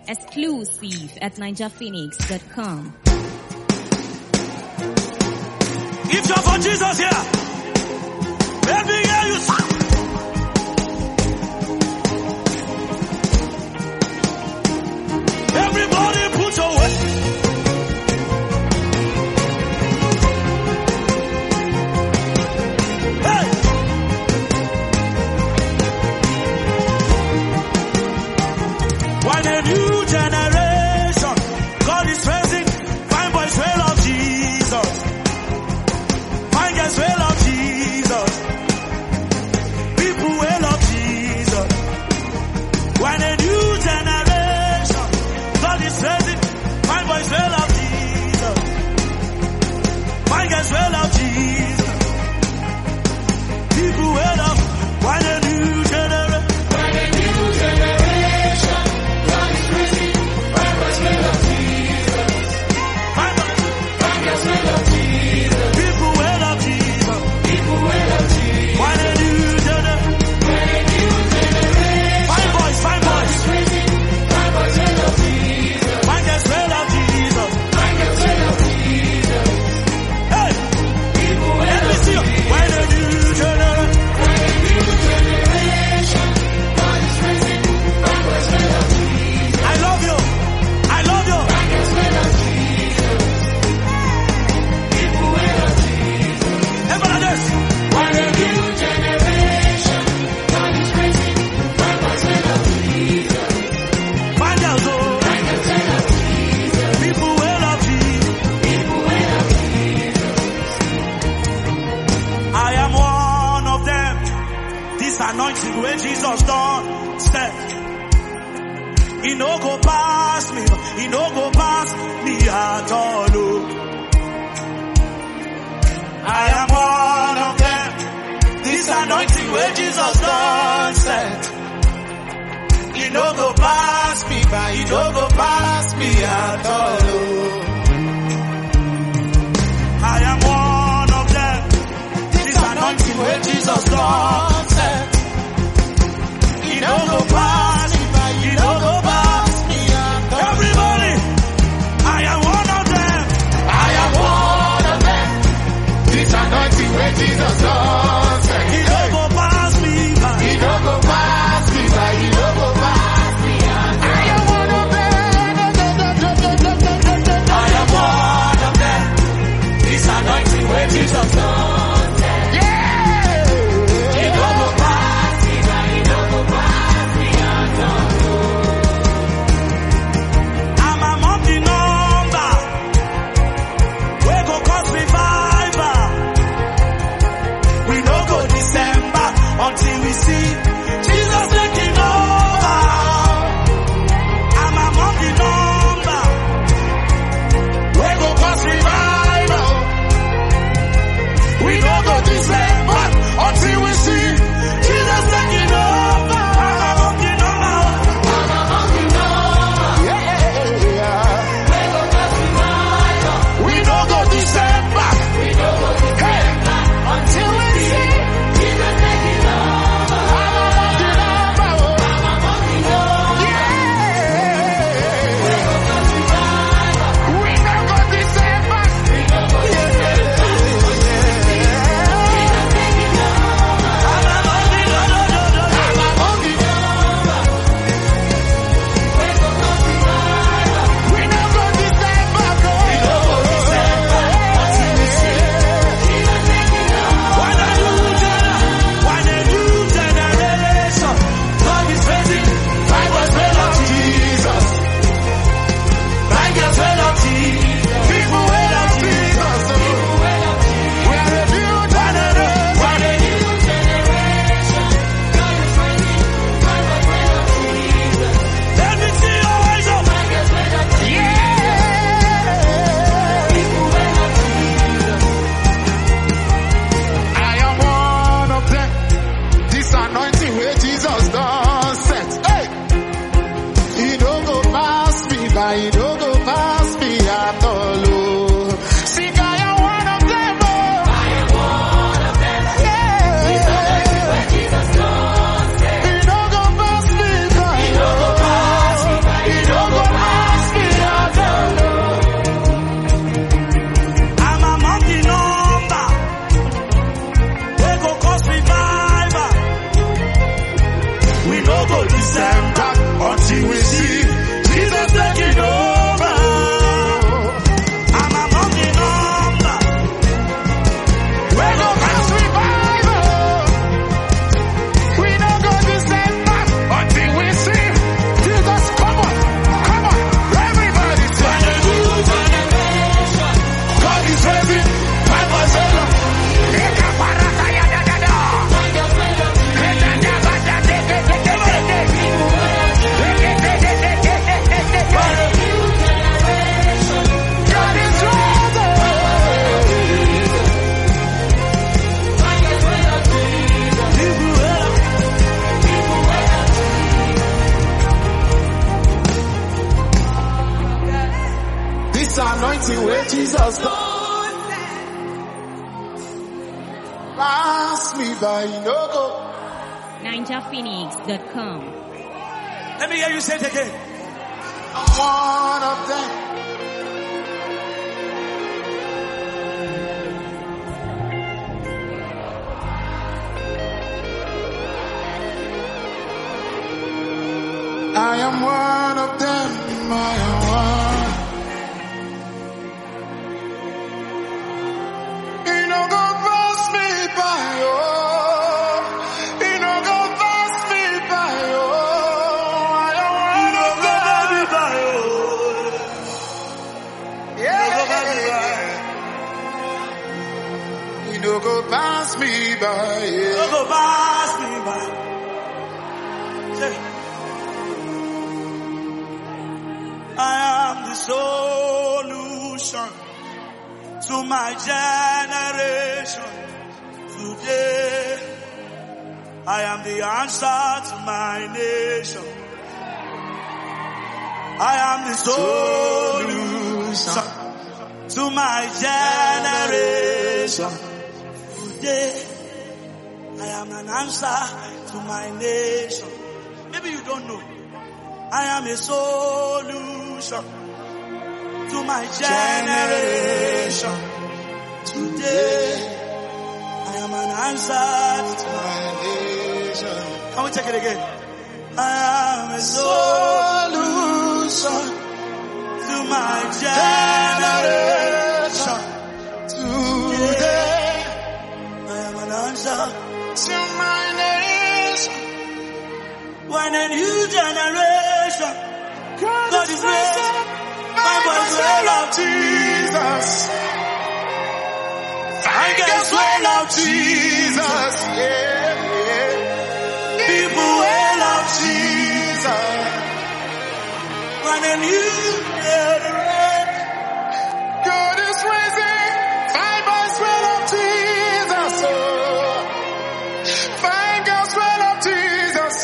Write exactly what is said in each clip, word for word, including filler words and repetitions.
Exclusive at ninja phoenix dot com. If you're for Jesus here, let me hear you sing. Everybody put your weight. Hey! When a new generation, God is raising fine boys will love Jesus. Fine girls will love Jesus. People will love Jesus. When a new generation, God is raising fine boys will love Jesus. Fine girls will love Jesus. People will love. When a new generation. When a new generation, God is raising fine boys will love Jesus. Fine girls will love Jesus. People will love Jesus. People will love Jesus. When a new generation. When a new generation, Fine boys, fine God boys. is raising fine boys will love Jesus. Fine girls will love Jesus. Fine girls will love Jesus. Hey, People will let me love see you. Jesus. When a new generation. When a new generation, God is raising fine boys will love Jesus. I love you. I love you. Fine girls will love Jesus. People will love Jesus. Everybody dance. When a new generation, God is raising fine boys will love Jesus. Fine girls, oh. Fine girls will love Jesus. People will love Jesus. People will love Jesus. I am one of them. This anointing where Jesus done step. He no go pass me. He no go pass me at all. Oh. I am one of them. This anointing where Jesus done step. He no go pass me by. He no go pass me at all. Oh. I am one of them. This anointing where Jesus done set. He don't go pass me by. He don't go pass me at all. Everybody, I am one of them. I am one of them. This anointing where Jesus does. He don't go pass me by. He don't go past me by. He don't go past me. I am one of them. I am one of them. This anointing where Jesus done. Yeah. He don't Say Jesus don't pass me by, no go. ninja phoenix dot com. Let me hear you say it again. I'm one of them. I am one of them. I am one. You know, go pass me by, oh. You know, go pass me by, oh. I am one of them. Yeah. You know, go pass me by. You know, go pass me by. Say. I am the solution to my generation. Today, I am the answer to my nation. I am the solution to my generation. Today, I am an answer to my nation. Maybe you don't know. I am a solution to my generation. Today, I am an answer to my nation. Can we take it again? I am a solution to my generation. Today, I am an answer to my nation. When a new generation, God is raising, my boys will love Jesus. I guess will love Jesus. Yeah, yeah. People will love Jesus. When a new generation, God is raising, my boys will love Jesus. Oh, fine girls will love Jesus.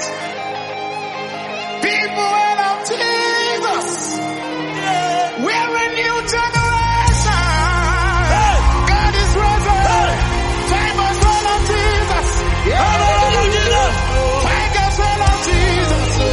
People will love Jesus. Yeah. We're a new generation. Hey. God is risen. Hey. Famous will love Jesus. Yeah. Famous will love Jesus. Oh.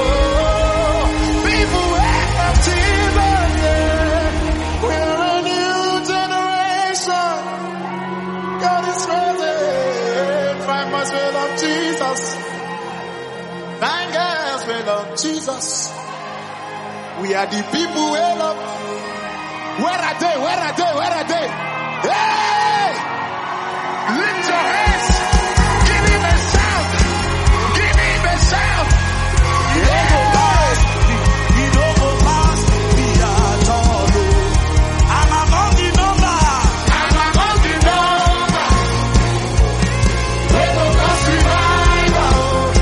People will love Jesus. Yeah. We're a new generation. God is risen. Famous will love Jesus. Nine girls will love Jesus. We are the people we love. Where are they? Where are they? Where are they? Hey! Lift your hands. Give him a shout. Give him a shout. Yeah! He don't go past me at all. I'm among the number. I'm among the number. We go cause revival.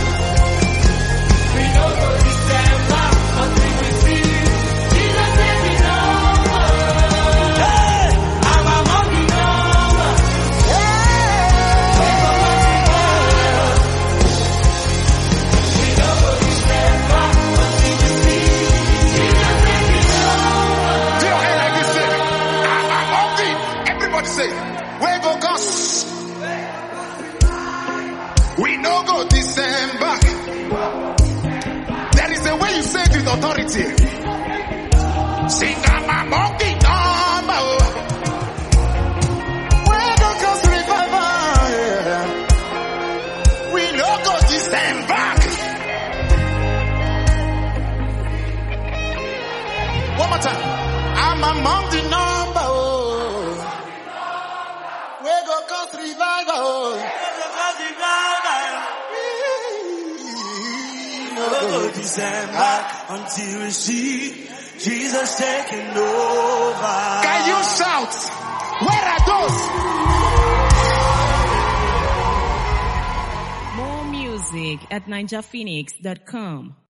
We know go December until we see Jesus taking over. Hey! I'm among the number. We go December until we see Jesus taking over. Do your hand like this, say, I'm among the. Everybody say, we go Gus. We no go December. There is a way you say it with authority. Sing, I'm among the number. We go Gus revival. Yeah. We no go December. One more time. I'm among the number. Oh. We go cause revival. Oh. No go December until we see Jesus taking over. Can you shout? Where are those? More music at ninja phoenix dot com.